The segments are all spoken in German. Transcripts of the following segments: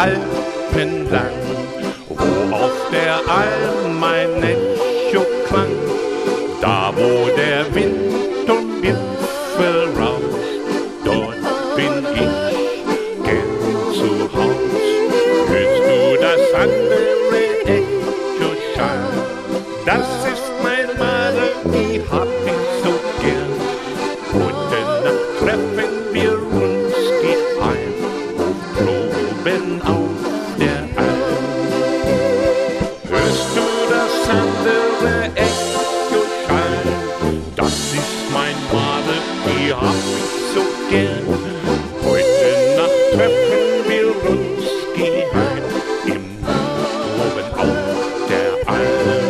Alpen lang, wo auf der Alm mein Echo klang. Da wo der Wind um Gipfel rauscht, dort bin ich gern zu Haus. Hörst du das andere Echo schallen? Das ist mein Madel, die hab ich so gern. Heute Nacht treffen wir uns geheim und proben auf der Alm. Hörst du das andere Echo schallen? Das ist mein Madel, die hab ich so gern. Heute Nacht treffen wir uns geheim im Proben auf der Alm.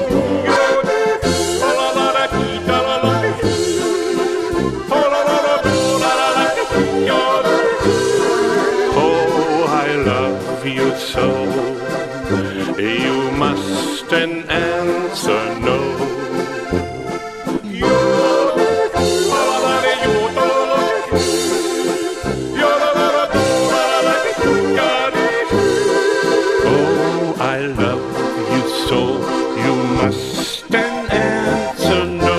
You so, you mustn't answer no. Oh, I love you so, you mustn't answer no.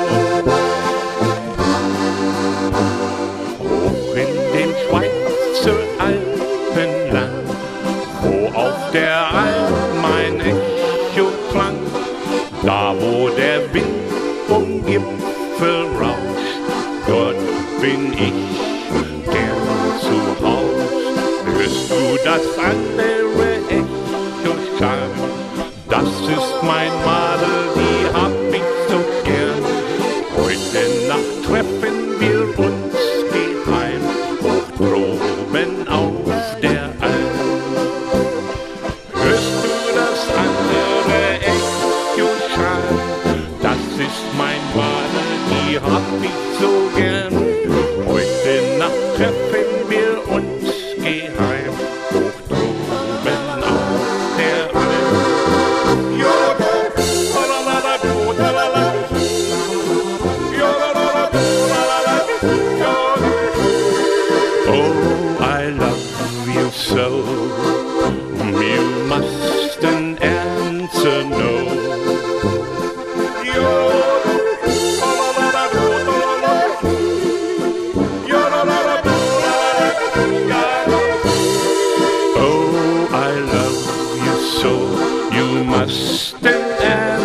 Hoch in den Schweizer Alpenland, wo auf der Alm mein Echo klang, da wo der Wind vom Gipfel rauscht, dort bin ich gern zu Haus. Hörst du das andere Echo schallen? Das ist mein Madel, die hab ich so gern. Heute Nacht treffen wir uns geheim, hoch droben auf der Alm. Hörst du das andere Echo schallen? Das ist mein Madel, die hab ich so gern. Heute Nacht treffen wir uns geheim, hoch droben auf der Alm. Oh, I love you so, you mustn't answer no. Oh, I love you so, you mustn't answer